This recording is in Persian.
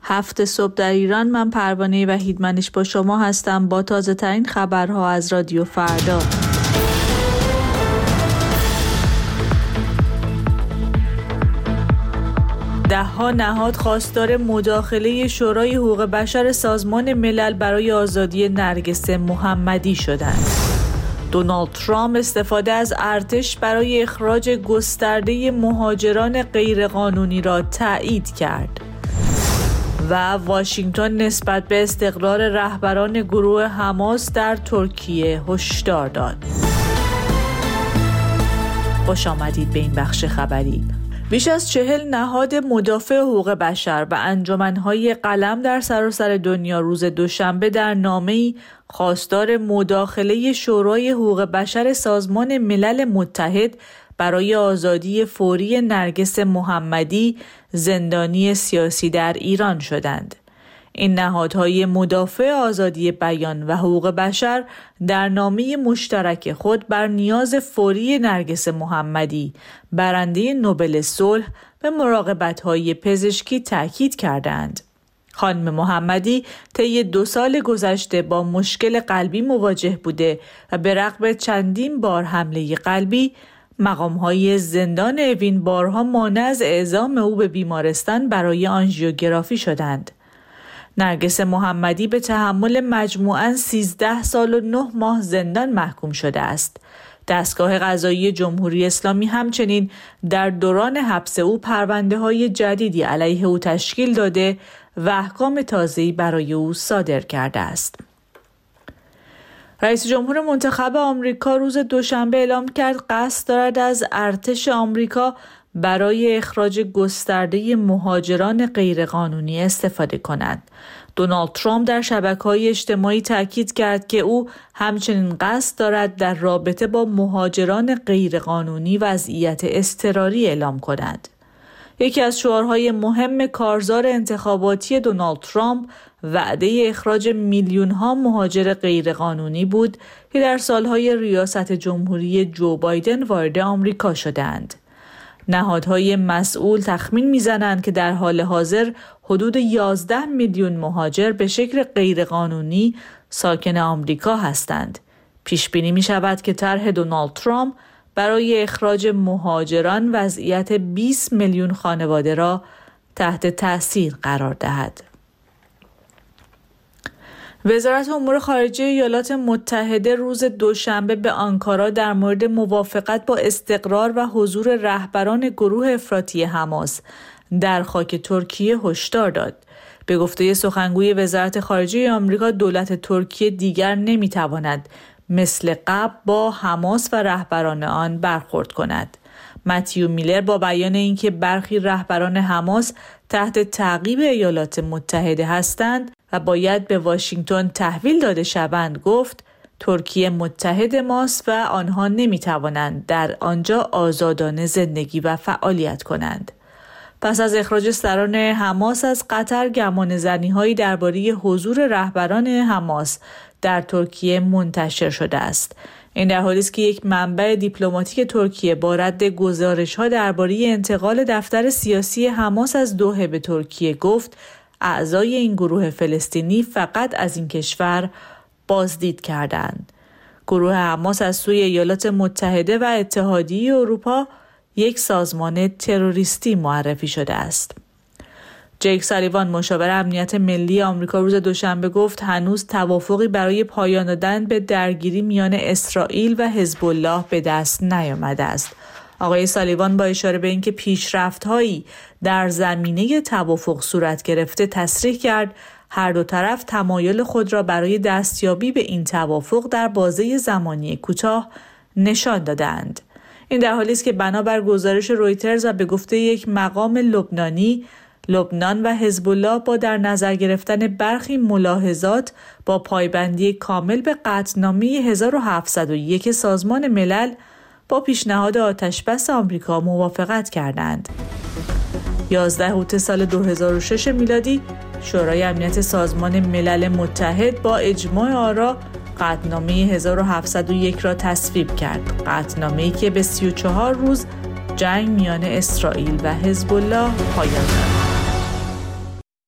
7 صبح در ایران. من پروانه وحیدمنش با شما هستم با تازه ترین خبرها از رادیو فردا. ده‌ها نهاد خواستار مداخله شورای حقوق بشر سازمان ملل برای آزادی نرگس محمدی شدند. دونالد ترامپ استفاده از ارتش برای اخراج گسترده مهاجران غیرقانونی را تایید کرد. و واشنگتن نسبت به استقرار رهبران گروه حماس در ترکیه هشدار داد. خوش آمدید به این بخش خبری. بیش از 40 نهاد مدافع حقوق بشر و انجمن‌های قلم در سراسر دنیا روز دوشنبه در نامه‌ای خواستار مداخله شورای حقوق بشر سازمان ملل متحد برای آزادی فوری نرگس محمدی زندانی سیاسی در ایران شدند. این نهادهای مدافع آزادی بیان و حقوق بشر در نامه مشترک خود بر نیاز فوری نرگس محمدی برنده نوبل صلح به مراقبت‌های پزشکی تاکید کردند. خانم محمدی طی 2 سال گذشته با مشکل قلبی مواجه بوده و به رغم چندین بار حمله قلبی مقام‌های زندان اوین بارها مانع از اعزام او به بیمارستان برای آنژیوگرافی شدند. نرگس محمدی به تحمل مجموعاً 13 سال و 9 ماه زندان محکوم شده است. دستگاه قضایی جمهوری اسلامی همچنین در دوران حبس او پرونده‌های جدیدی علیه او تشکیل داده و احکام تازه‌ای برای او صادر کرده است. رئیس جمهور منتخب آمریکا روز دوشنبه اعلام کرد قصد دارد از ارتش آمریکا برای اخراج گسترده مهاجران غیرقانونی استفاده کند. دونالد ترامپ در شبکه‌های اجتماعی تاکید کرد که او همچنین قصد دارد در رابطه با مهاجران غیرقانونی وضعیت اضطراری اعلام کند. یکی از شعارهای مهم کارزار انتخاباتی دونالد ترامپ وعده اخراج میلیون‌ها مهاجر غیرقانونی بود که در سالهای ریاست جمهوری جو بایدن وارد آمریکا شدند. نهادهای مسئول تخمین می‌زنند که در حال حاضر حدود 11 میلیون مهاجر به شکل غیرقانونی ساکن آمریکا هستند. پیش بینی می‌شود که طرح دونالد ترامپ برای اخراج مهاجران وضعیت 20 میلیون خانواده را تحت تأثیر قرار دهد. وزارت امور خارجه ایالات متحده روز دوشنبه به آنکارا در مورد موافقت با استقرار و حضور رهبران گروه افراطی حماس در خاک ترکیه هشدار داد. به گفته سخنگوی وزارت خارجه آمریکا، دولت ترکیه دیگر نمیتواند مثل قبل با حماس و رهبران آن برخورد کند. متیو میلر با بیان اینکه برخی رهبران حماس تحت تعقیب ایالات متحده هستند و باید به واشنگتن تحویل داده شوند گفت ترکیه متحد ماست و آنها نمیتوانند در آنجا آزادانه زندگی و فعالیت کنند. پس از اخراج سران حماس از قطر، گمانه‌زنی‌هایی درباره حضور رهبران حماس در ترکیه منتشر شده است. این در حالی است که یک منبع دیپلماتیک ترکیه با رد گزارش‌ها درباره انتقال دفتر سیاسی حماس از دوحه به ترکیه گفت اعضای این گروه فلسطینی فقط از این کشور بازدید کردند. گروه حماس از سوی ایالات متحده و اتحادیه اروپا یک سازمان تروریستی معرفی شده است. جیک سالیوان، مشاور امنیت ملی آمریکا، روز دوشنبه گفت هنوز توافقی برای پایان دادن به درگیری میان اسرائیل و حزب الله به دست نیامده است. آقای سالیوان با اشاره به اینکه پیشرفت‌هایی در زمینه توافق صورت گرفته تصریح کرد هر دو طرف تمایل خود را برای دستیابی به این توافق در بازه زمانی کوتاه نشان دادند. این در حالی است که بنابر گزارش رویترز و به گفته یک مقام لبنانی، لبنان و حزب الله با در نظر گرفتن برخی ملاحظات با پایبندی کامل به قطعنامه 1701 سازمان ملل با پیشنهاد آتشبس آمریکا موافقت کردند. 11 اوت سال 2006 میلادی شورای امنیت سازمان ملل متحد با اجماع آرا قطعنامه 1701 را تصویب کرد. قطعنامه‌ای که به 34 روز جنگ میان اسرائیل و حزب الله پایان یافت.